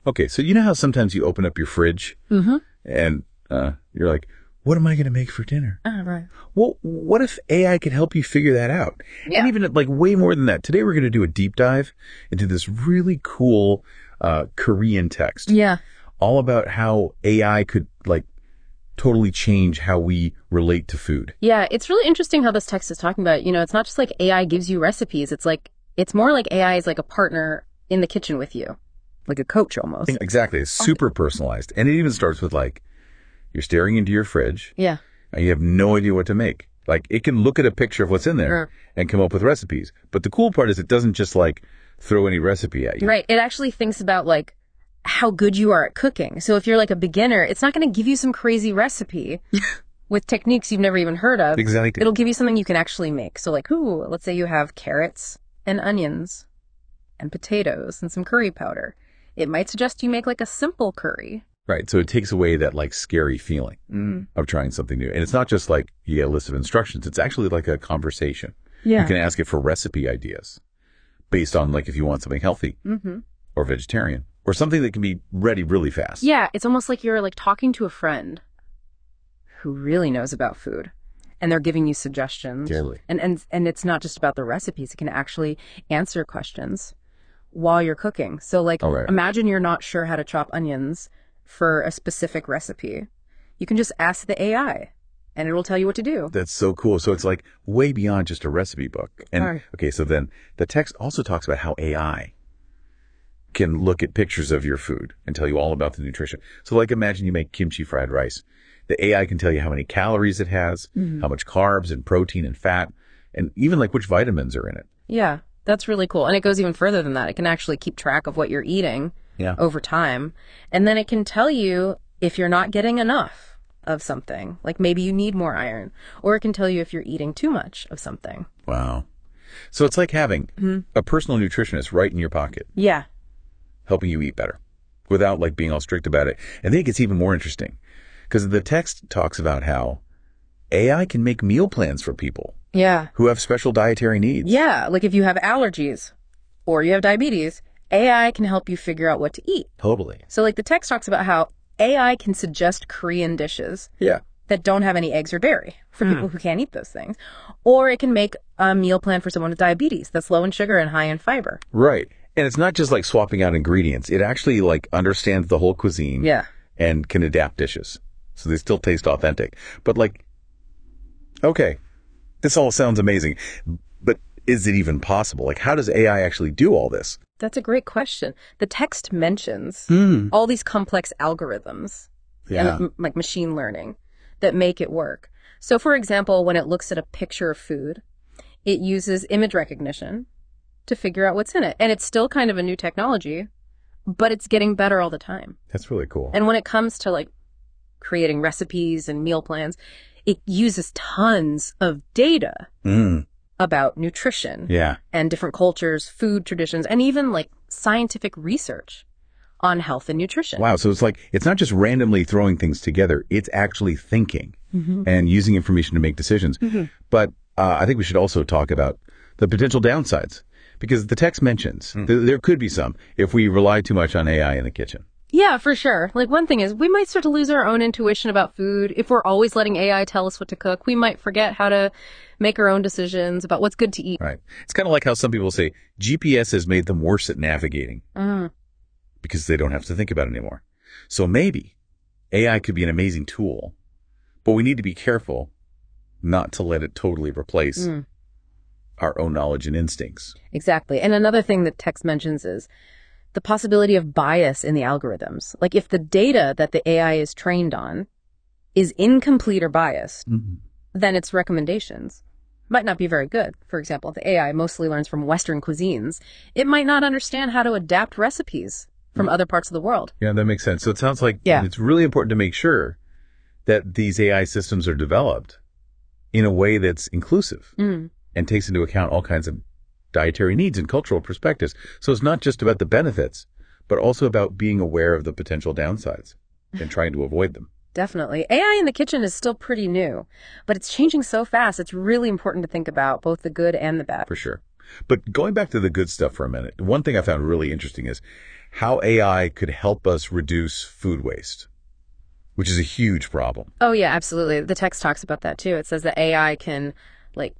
Okay, so you know how sometimes you open up your fridge and you're like, what am I going to make for dinner? Right. Well, what if AI could help you figure that out? Yeah. And even like way more than that. Today we're going to do a deep dive into this really cool Korean text. Yeah. All about how AI could like totally change how we relate to food. Yeah, it's really interesting how this text is talking about, it's not just like AI gives you recipes. It's more like AI is like a partner in the kitchen with you, like a coach almost. Exactly. It's super personalized. And it even starts with like, you're staring into your fridge. Yeah. And you have no idea what to make. Like it can look at a picture of what's in there and come up with recipes. But the cool part is it doesn't just like throw any recipe at you. Right. It actually thinks about like how good you are at cooking. So if you're like a beginner, it's not going to give you some crazy recipe with techniques you've never even heard of. Exactly. It'll give you something you can actually make. So like, let's say you have carrots and onions and potatoes and some curry powder. It might suggest you make like a simple curry. Right. So it takes away that like scary feeling of trying something new. And it's not just like you get a list of instructions. It's actually like a conversation. Yeah. You can ask it for recipe ideas based on like if you want something healthy or vegetarian or something that can be ready really fast. Yeah. It's almost like you're like talking to a friend who really knows about food and they're giving you suggestions. Totally. And it's not just about the recipes. It can actually answer questions while you're cooking. So like imagine you're not sure how to chop onions for a specific recipe. You can just ask the AI and it will tell you what to do. That's so cool. So it's like way beyond just a recipe book. And okay, so then the text also talks about how AI can look at pictures of your food and tell you all about the nutrition. So like imagine you make kimchi fried rice. The AI can tell you how many calories it has, how much carbs and protein and fat, and even like which vitamins are in it. Yeah, that's really cool. And it goes even further than that. It can actually keep track of what you're eating over time. And then it can tell you if you're not getting enough of something, like maybe you need more iron, or it can tell you if you're eating too much of something. Wow. So it's like having a personal nutritionist right in your pocket. Yeah. Helping you eat better without like being all strict about it. I think it's even more interesting because the text talks about how AI can make meal plans for people. Yeah. Who have special dietary needs. Yeah. Like if you have allergies or you have diabetes, AI can help you figure out what to eat. Totally. So like the text talks about how AI can suggest Korean dishes that don't have any eggs or dairy for people who can't eat those things. Or it can make a meal plan for someone with diabetes that's low in sugar and high in fiber. Right. And it's not just like swapping out ingredients. It actually like understands the whole cuisine and can adapt dishes. So they still taste authentic. But like, okay, this all sounds amazing. But is it even possible? Like, how does AI actually do all this? That's a great question. The text mentions all these complex algorithms and like machine learning that make it work. So for example, when it looks at a picture of food, it uses image recognition to figure out what's in it. And it's still kind of a new technology, but it's getting better all the time. That's really cool. And when it comes to like creating recipes and meal plans, it uses tons of data about nutrition and different cultures, food traditions, and even like scientific research on health and nutrition. Wow. So it's like, it's not just randomly throwing things together. It's actually thinking and using information to make decisions. But I think we should also talk about the potential downsides because the text mentions there could be some if we rely too much on AI in the kitchen. Yeah, for sure. Like one thing is we might start to lose our own intuition about food. If we're always letting AI tell us what to cook, we might forget how to make our own decisions about what's good to eat. Right. It's kind of like how some people say GPS has made them worse at navigating because they don't have to think about it anymore. So maybe AI could be an amazing tool, but we need to be careful not to let it totally replace our own knowledge and instincts. Exactly. And another thing that text mentions is the possibility of bias in the algorithms. Like if the data that the AI is trained on is incomplete or biased, then its recommendations might not be very good. For example, if the AI mostly learns from Western cuisines, it might not understand how to adapt recipes from other parts of the world. Yeah, that makes sense. So it sounds like it's really important to make sure that these AI systems are developed in a way that's inclusive and takes into account all kinds of dietary needs and cultural perspectives. So it's not just about the benefits, but also about being aware of the potential downsides and trying to avoid them. Definitely. AI in the kitchen is still pretty new, but it's changing so fast. It's really important to think about both the good and the bad. For sure. But going back to the good stuff for a minute, one thing I found really interesting is how AI could help us reduce food waste, which is a huge problem. Oh, yeah, absolutely. The text talks about that too. It says that AI can like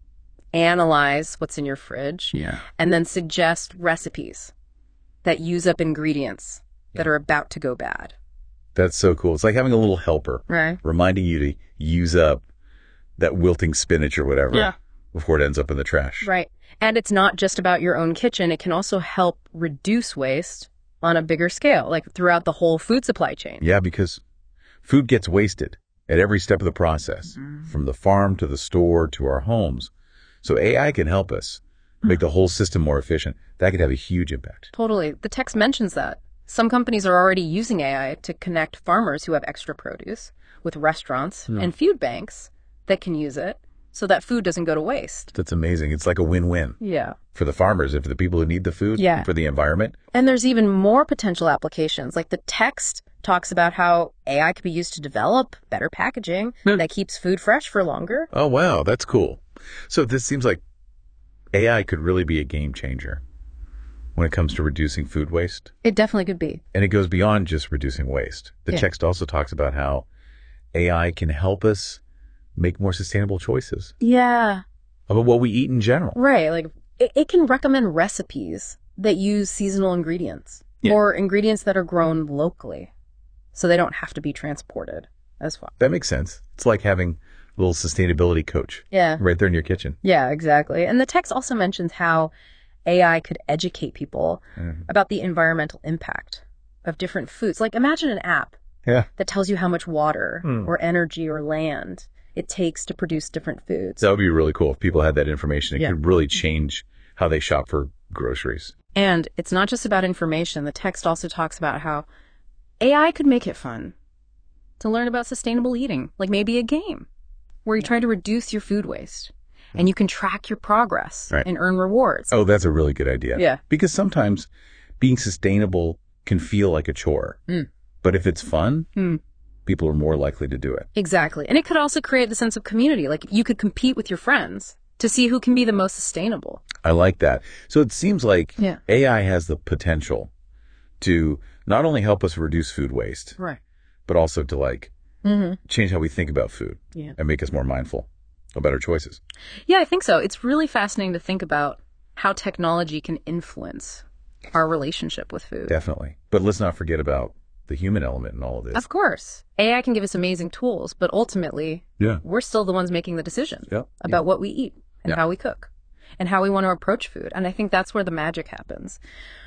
analyze what's in your fridge and then suggest recipes that use up ingredients that are about to go bad. That's so cool. It's like having a little helper, right? Reminding you to use up that wilting spinach or whatever before it ends up in the trash. Right. And it's not just about your own kitchen. It can also help reduce waste on a bigger scale, like throughout the whole food supply chain. Yeah, because food gets wasted at every step of the process, from the farm to the store to our homes. So AI can help us make the whole system more efficient. That could have a huge impact. Totally. The text mentions that. Some companies are already using AI to connect farmers who have extra produce with restaurants and food banks that can use it so that food doesn't go to waste. That's amazing. It's like a win-win. Yeah. For the farmers, and for the people who need the food, and for the environment. And there's even more potential applications. Like the text talks about how AI could be used to develop better packaging that keeps food fresh for longer. Oh, wow. That's cool. So this seems like AI could really be a game changer when it comes to reducing food waste. It definitely could be. And it goes beyond just reducing waste. The text also talks about how AI can help us make more sustainable choices. Yeah. About what we eat in general. Right. Like it can recommend recipes that use seasonal ingredients or ingredients that are grown locally so they don't have to be transported as far. That makes sense. It's like having a little sustainability coach right there in your kitchen. Yeah, exactly. And the text also mentions how AI could educate people about the environmental impact of different foods. Like imagine an app that tells you how much water or energy or land it takes to produce different foods. That would be really cool if people had that information. It could really change how they shop for groceries. And it's not just about information. The text also talks about how AI could make it fun to learn about sustainable eating, like maybe a game where you try to reduce your food waste and you can track your progress and earn rewards. Oh, that's a really good idea. Yeah. Because sometimes being sustainable can feel like a chore. But if it's fun, people are more likely to do it. Exactly. And it could also create the sense of community. Like you could compete with your friends to see who can be the most sustainable. I like that. So it seems like AI has the potential to not only help us reduce food waste, but also to like change how we think about food and make us more mindful about our choices. Yeah, I think so. It's really fascinating to think about how technology can influence our relationship with food. Definitely. But let's not forget about the human element in all of this. Of course. AI can give us amazing tools, but ultimately, we're still the ones making the decision about what we eat and how we cook and how we want to approach food. And I think that's where the magic happens.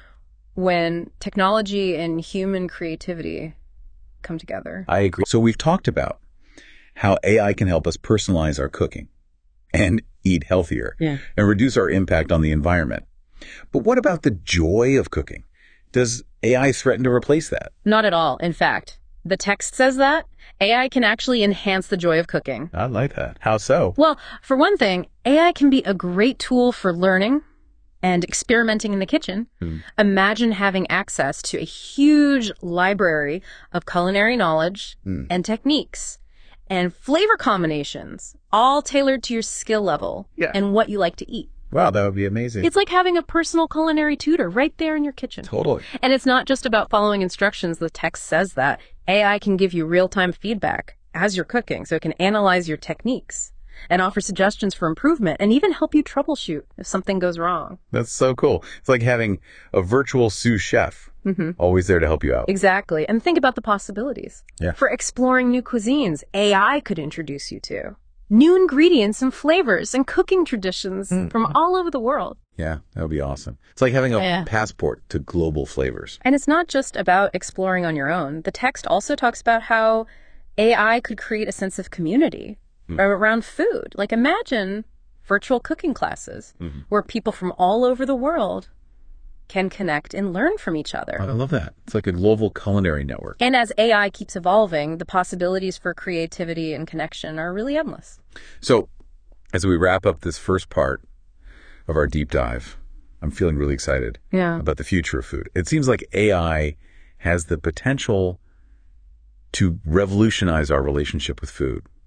When technology and human creativity come together. I agree. So we've talked about how AI can help us personalize our cooking and eat healthier and reduce our impact on the environment. But what about the joy of cooking? Does AI threaten to replace that? Not at all. In fact, the text says that AI can actually enhance the joy of cooking. I like that. How so? Well, for one thing, AI can be a great tool for learning and experimenting in the kitchen. Imagine having access to a huge library of culinary knowledge and techniques and flavor combinations, all tailored to your skill level and what you like to eat. Wow, that would be amazing. It's like having a personal culinary tutor right there in your kitchen. Totally. And it's not just about following instructions. The text says that AI can give you real-time feedback as you're cooking, so it can analyze your techniques and offer suggestions for improvement and even help you troubleshoot if something goes wrong. That's so cool. It's like having a virtual sous chef always there to help you out. Exactly. And think about the possibilities. For exploring new cuisines, AI could introduce you to new ingredients and flavors and cooking traditions from all over the world. Yeah, that would be awesome. It's like having a passport to global flavors. And it's not just about exploring on your own. The text also talks about how AI could create a sense of community around food. Like imagine virtual cooking classes where people from all over the world can connect and learn from each other. I love that. It's like a global culinary network. And as AI keeps evolving, the possibilities for creativity and connection are really endless. So as we wrap up this first part of our deep dive, I'm feeling really excited about the future of food. It seems like AI has the potential to revolutionize our relationship with food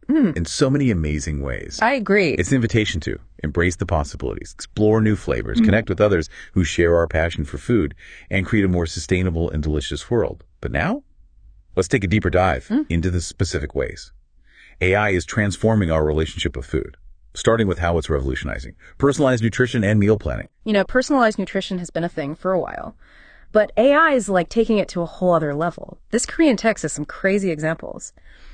in so many amazing ways. I agree. It's an invitation to embrace the possibilities, explore new flavors, connect with others who share our passion for food, and create a more sustainable and delicious world. But now, let's take a deeper dive into the specific ways. AI is transforming our relationship with food, starting with how it's revolutionizing personalized nutrition and meal planning. You know, personalized nutrition has been a thing for a while, but AI is like taking it to a whole other level. This Korean text has some crazy examples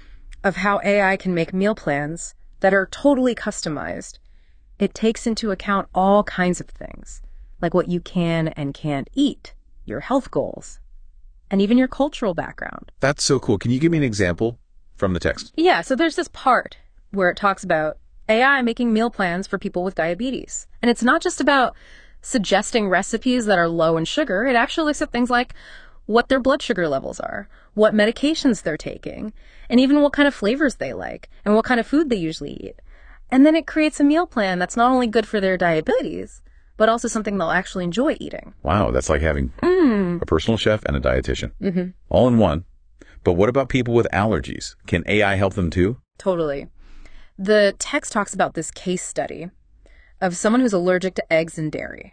of how AI can make meal plans that are totally customized. It takes into account all kinds of things, like what you can and can't eat, your health goals, and even your cultural background. That's so cool. Can you give me an example from the text? Yeah, so there's this part where it talks about AI making meal plans for people with diabetes. And it's not just about suggesting recipes that are low in sugar. It actually looks at things like what their blood sugar levels are, what medications they're taking, and even what kind of flavors they like, and what kind of food they usually eat. And then it creates a meal plan that's not only good for their diabetes, but also something they'll actually enjoy eating. Wow, that's like having a personal chef and a dietitian. All in one. But what about people with allergies? Can AI help them too? Totally. The text talks about this case study of someone who's allergic to eggs and dairy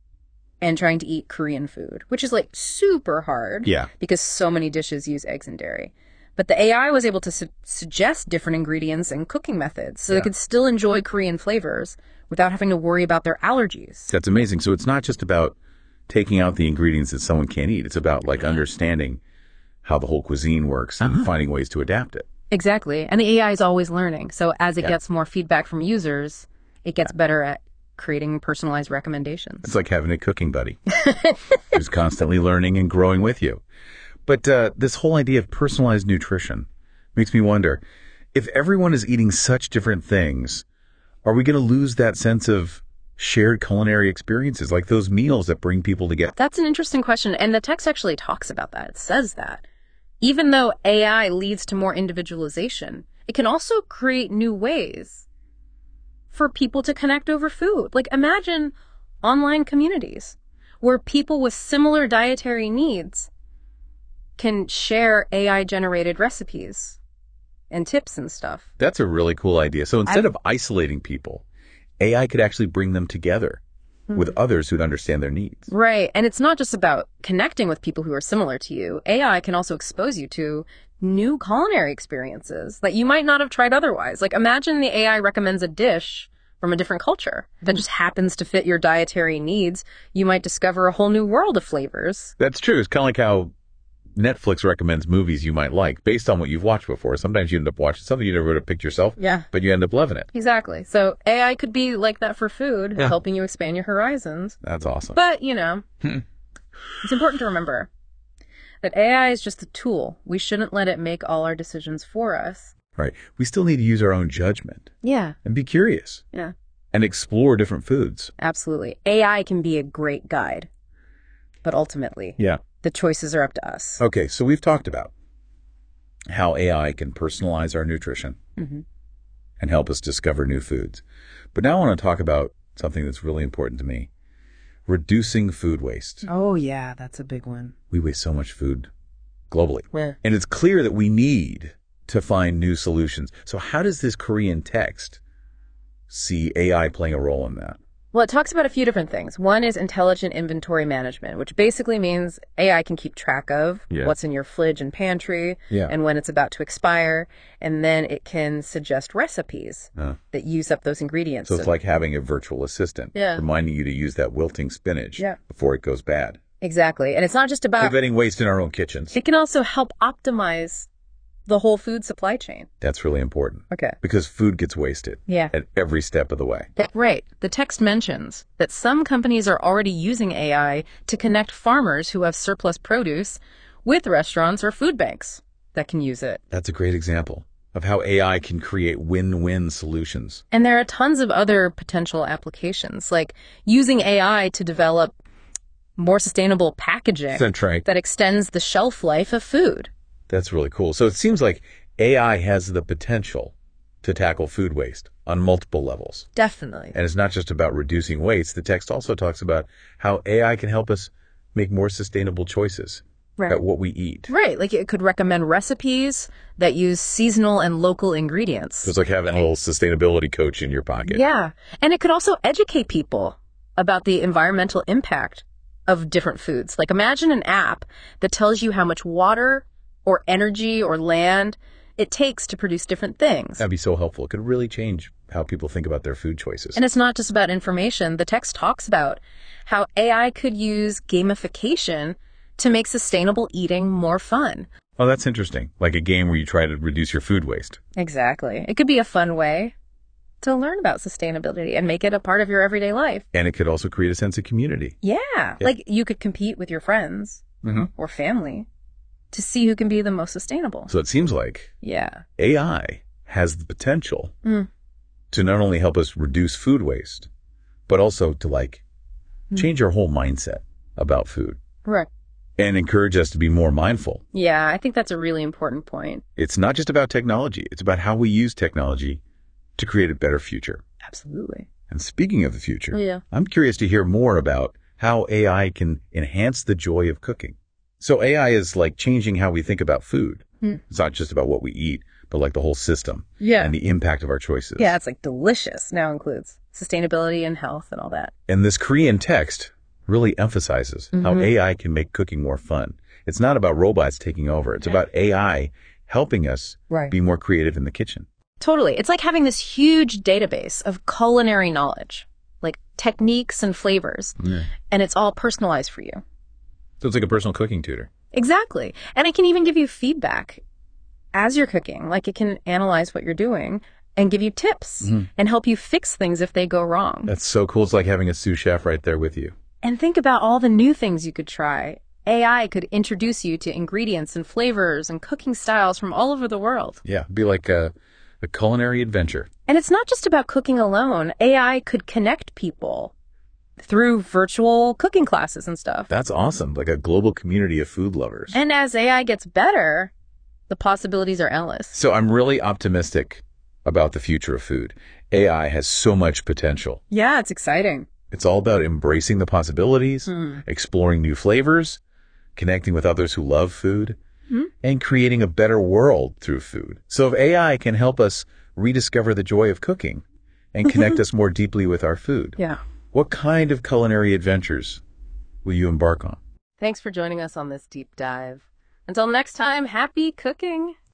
and trying to eat Korean food, which is like super hard. Yeah. Because so many dishes use eggs and dairy. But the AI was able to suggest different ingredients and cooking methods so they could still enjoy Korean flavors without having to worry about their allergies. That's amazing. So it's not just about taking out the ingredients that someone can't eat. It's about like understanding how the whole cuisine works and finding ways to adapt it. Exactly. And the AI is always learning. So as it gets more feedback from users, it gets better at creating personalized recommendations. It's like having a cooking buddy who's constantly learning and growing with you. But this whole idea of personalized nutrition makes me wonder, if everyone is eating such different things, are we going to lose that sense of shared culinary experiences, like those meals that bring people together? That's an interesting question. And the text actually talks about that. It says that even though AI leads to more individualization, it can also create new ways for people to connect over food. Like imagine online communities where people with similar dietary needs can share AI-generated recipes and tips and stuff. That's a really cool idea. So instead of isolating people, AI could actually bring them together with others who understand their needs. Right. And it's not just about connecting with people who are similar to you. AI can also expose you to new culinary experiences that you might not have tried otherwise. Like imagine the AI recommends a dish from a different culture that just happens to fit your dietary needs. You might discover a whole new world of flavors. That's true. It's kind of like how Netflix recommends movies you might like based on what you've watched before. Sometimes you end up watching something you never would have picked yourself, but you end up loving it. Exactly. So AI could be like that for food, helping you expand your horizons. That's awesome. But, you know, it's important to remember that AI is just a tool. We shouldn't let it make all our decisions for us. Right. We still need to use our own judgment. Yeah. And be curious. Yeah. And explore different foods. Absolutely. AI can be a great guide, but ultimately, the choices are up to us. Okay, so we've talked about how AI can personalize our nutrition and help us discover new foods. But now I want to talk about something that's really important to me, reducing food waste. Oh, yeah, that's a big one. We waste so much food globally. Yeah. And it's clear that we need to find new solutions. So how does this Korean text see AI playing a role in that? Well, it talks about a few different things. One is intelligent inventory management, which basically means AI can keep track of what's in your fridge and pantry and when it's about to expire. And then it can suggest recipes that use up those ingredients. So it's like having a virtual assistant reminding you to use that wilting spinach before it goes bad. Exactly. And it's not just about preventing waste in our own kitchens. It can also help optimize the whole food supply chain. That's really important. Okay. Because food gets wasted at every step of the way. Right. The text mentions that some companies are already using AI to connect farmers who have surplus produce with restaurants or food banks that can use it. That's a great example of how AI can create win-win solutions. And there are tons of other potential applications, like using AI to develop more sustainable packaging that extends the shelf life of food. That's really cool. So it seems like AI has the potential to tackle food waste on multiple levels. Definitely. And it's not just about reducing waste. The text also talks about how AI can help us make more sustainable choices at what we eat. Right. Like it could recommend recipes that use seasonal and local ingredients. So it's like having a little sustainability coach in your pocket. Yeah. And it could also educate people about the environmental impact of different foods. Like imagine an app that tells you how much water or energy or land it takes to produce different things. That'd be so helpful. It could really change how people think about their food choices. And it's not just about information. The text talks about how AI could use gamification to make sustainable eating more fun. Oh, that's interesting. Like a game where you try to reduce your food waste. Exactly. It could be a fun way to learn about sustainability and make it a part of your everyday life. And it could also create a sense of community. Yeah. Like you could compete with your friends or family to see who can be the most sustainable. So it seems like Yeah. AI has the potential to not only help us reduce food waste, but also to change our whole mindset about food. Right. And encourage us to be more mindful. Yeah, I think that's a really important point. It's not just about technology. It's about how we use technology to create a better future. Absolutely. And speaking of the future, Yeah. I'm curious to hear more about how AI can enhance the joy of cooking. So AI is like changing how we think about food. It's not just about what we eat, but like the whole system and the impact of our choices. Yeah, it's like delicious now includes sustainability and health and all that. And this Korean text really emphasizes how AI can make cooking more fun. It's not about robots taking over. It's about AI helping us be more creative in the kitchen. Totally. It's like having this huge database of culinary knowledge, like techniques and flavors, and it's all personalized for you. So it's like a personal cooking tutor. Exactly. And it can even give you feedback as you're cooking. Like it can analyze what you're doing and give you tips and help you fix things if they go wrong. That's so cool. It's like having a sous chef right there with you. And think about all the new things you could try. AI could introduce you to ingredients and flavors and cooking styles from all over the world. Yeah, it'd be like a culinary adventure. And it's not just about cooking alone. AI could connect people through virtual cooking classes and stuff. That's awesome. Like a global community of food lovers. And as AI gets better, the possibilities are endless. So I'm really optimistic about the future of food. AI has so much potential. Yeah, it's exciting. It's all about embracing the possibilities, exploring new flavors, connecting with others who love food, and creating a better world through food. So if AI can help us rediscover the joy of cooking and connect us more deeply with our food, what kind of culinary adventures will you embark on? Thanks for joining us on this deep dive. Until next time, happy cooking.